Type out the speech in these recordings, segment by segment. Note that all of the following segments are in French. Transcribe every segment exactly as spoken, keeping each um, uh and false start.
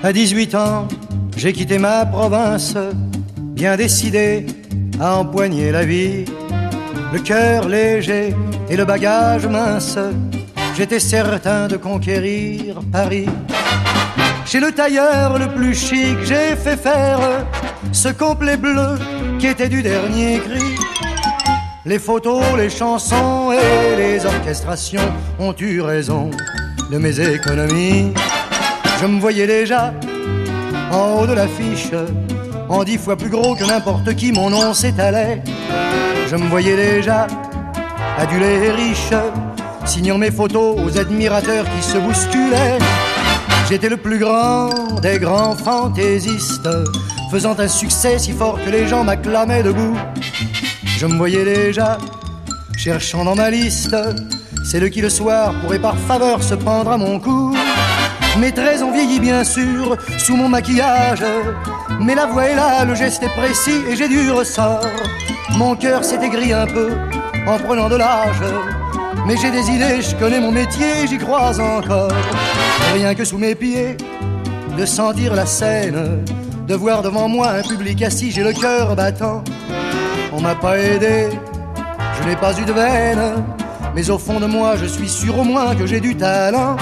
À dix-huit ans, j'ai quitté ma province, bien décidé à empoigner la vie. Le cœur léger et le bagage mince, j'étais certain de conquérir Paris. Chez le tailleur le plus chic, j'ai fait faire ce complet bleu qui était du dernier cri. Les photos, les chansons et les orchestrations ont eu raison de mes économies. Je me voyais déjà en haut de l'affiche, en dix fois plus gros que n'importe qui, mon nom s'étalait. Je me voyais déjà adulé et riche, signant mes photos aux admirateurs qui se bousculaient. J'étais le plus grand des grands fantaisistes, faisant un succès si fort que les gens m'acclamaient debout. Je me voyais déjà cherchant dans ma liste celle qui le soir pourrait par faveur se pendre à mon cou. Mes traits ont vieilli bien sûr sous mon maquillage, mais la voix est là, le geste est précis et j'ai du ressort. Mon cœur s'est aigri un peu en prenant de l'âge, mais j'ai des idées, je connais mon métier, j'y crois encore. Rien que sous mes pieds, de sentir la scène, de voir devant moi un public assis, j'ai le cœur battant. On m'a pas aidé, je n'ai pas eu de veine, mais au fond de moi je suis sûr au moins que j'ai du talent.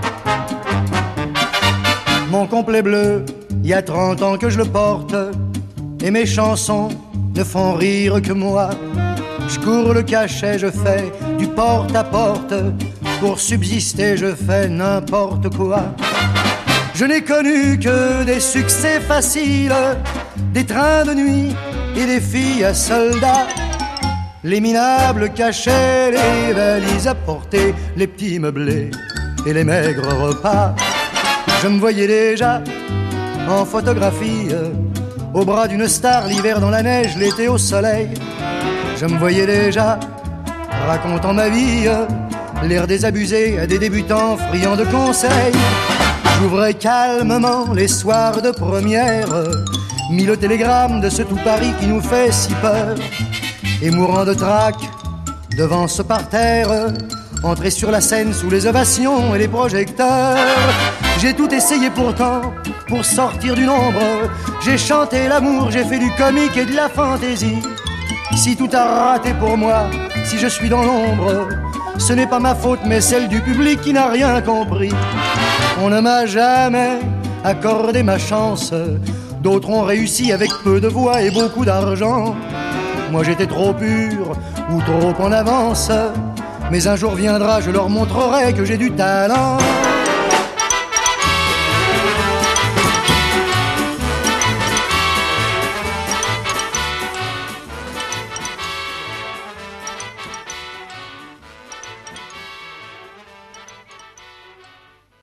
Mon complet bleu, il y a trente ans que je le porte, et mes chansons ne font rire que moi. Je cours le cachet, je fais du porte-à-porte, pour subsister je fais n'importe quoi. Je n'ai connu que des succès faciles, des trains de nuit et des filles à soldats. Les minables cachets, les valises à porter, les petits meublés et les maigres repas. Je me voyais déjà en photographie, au bras d'une star, l'hiver dans la neige, l'été au soleil. Je me voyais déjà racontant ma vie, l'air désabusé à des débutants friands de conseils. J'ouvrais calmement les soirs de première, mis le télégramme de ce tout Paris qui nous fait si peur. Et mourant de trac devant ce parterre, entrer sur la scène sous les ovations et les projecteurs. J'ai tout essayé pourtant pour sortir du nombre. J'ai chanté l'amour, j'ai fait du comique et de la fantaisie. Si tout a raté pour moi, si je suis dans l'ombre, ce n'est pas ma faute mais celle du public qui n'a rien compris. On ne m'a jamais accordé ma chance, d'autres ont réussi avec peu de voix et beaucoup d'argent. Moi j'étais trop pur ou trop en avance, mais un jour viendra, je leur montrerai que j'ai du talent.